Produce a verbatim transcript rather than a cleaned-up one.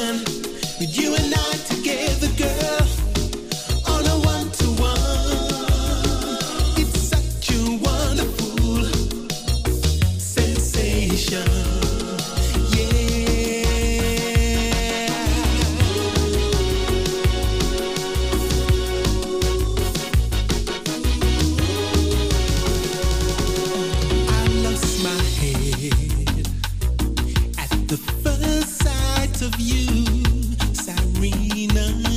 with you and I together, girl, on a one-to-one. It's such a wonderful sensation. Of you, Serena.